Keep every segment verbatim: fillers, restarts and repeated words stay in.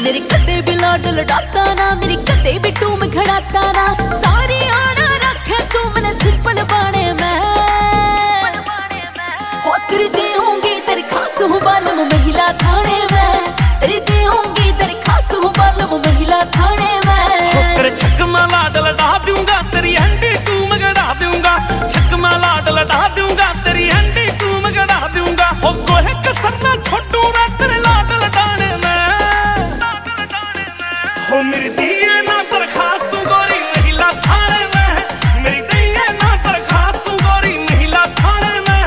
मेरी कदे भी लाड लड़ाता ना, मेरी कदे भी टूम खड़ाता ना। सारी आना रखे तू मैंने सिंपल बाने में हो तेरी दे होंगी तेरी खास हूँ बालम महिला थाने में। तेरी दे होंगी तेरी खास हूँ बालम महिला थाने में। तेरे छकमा लाड लड़ा दूंगा, तेरी हंडी टूम गड़ा दूंगा। छकमा लाड लड़ा दूंगा, तेरी हंडी टूम गड़ा दूंगा। हो कोई कसर ना छोड़ू ना तेरे लाड लड़ाने में। हो मेरी दिए ना दरखास्त तू गोरी महिला थाने में। मेरी दिए ना दरखास्त तू गोरी महिला थाने में।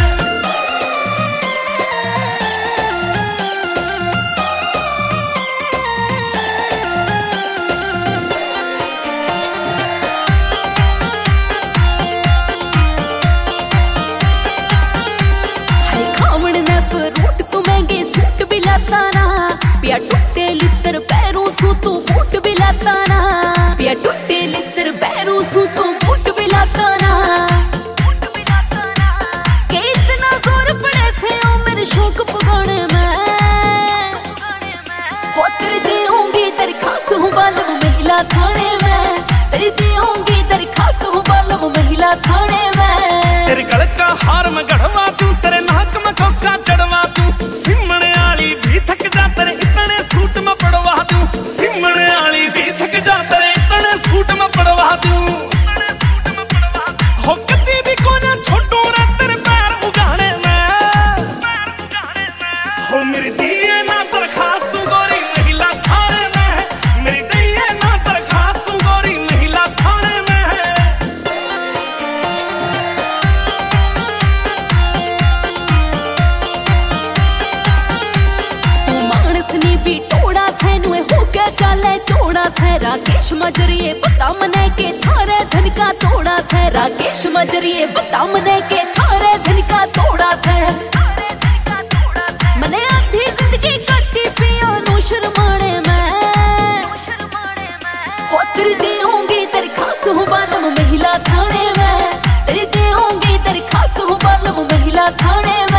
फ्रूट तू महंगे सूट भी लाता ना, पिया टुट्टे लित्र पैरों सू तू बूट भी लाता ना। पिया टुट्टे लित्र पैरों सू तू बूट भी लाता ना। के इतना जोर पड़े से ओ मेरे शौक पुगाने में। हो तेरी दे होंगी तेरी खास हूँ बालम महिला थाने में। तेरी दे होंगी तेरी खास हूँ बालम महिला थाने में। तेरे गल का हार में गढ़वा दूं, तेरे नाक में खोखा चढ़वा दूं। सिमणे आली भी थक जा तेरे इतने सूट में पड़वा दूं। सिमणे आली भी थक जा तेरे इतने सूट में पड़वा दूं। हो कदी भी को ना छोड़ू रे तेरे पैर उगाने में। हो मेरी दिए ना दरखास्त तू गोरी महिला थाने में। मेरी दिए ना दरखास्त तू गोरी महिला थाने में। भी टोड़ा सैनुए हो के चाले चोड़ा से। राकेश मजरिए बता मने के थारे धन का तोड़ा से। राकेश मजरिए बता मने के थारे धन का तोड़ा से। मने आधी जिंदगी कटी पियो नु शर्माने में। हो तेरी दे होंगी तेरी खास हूँ बालम महिला थाने में। तेरी दे होंगी तेरी खास हूँ बालम महिला थाने में।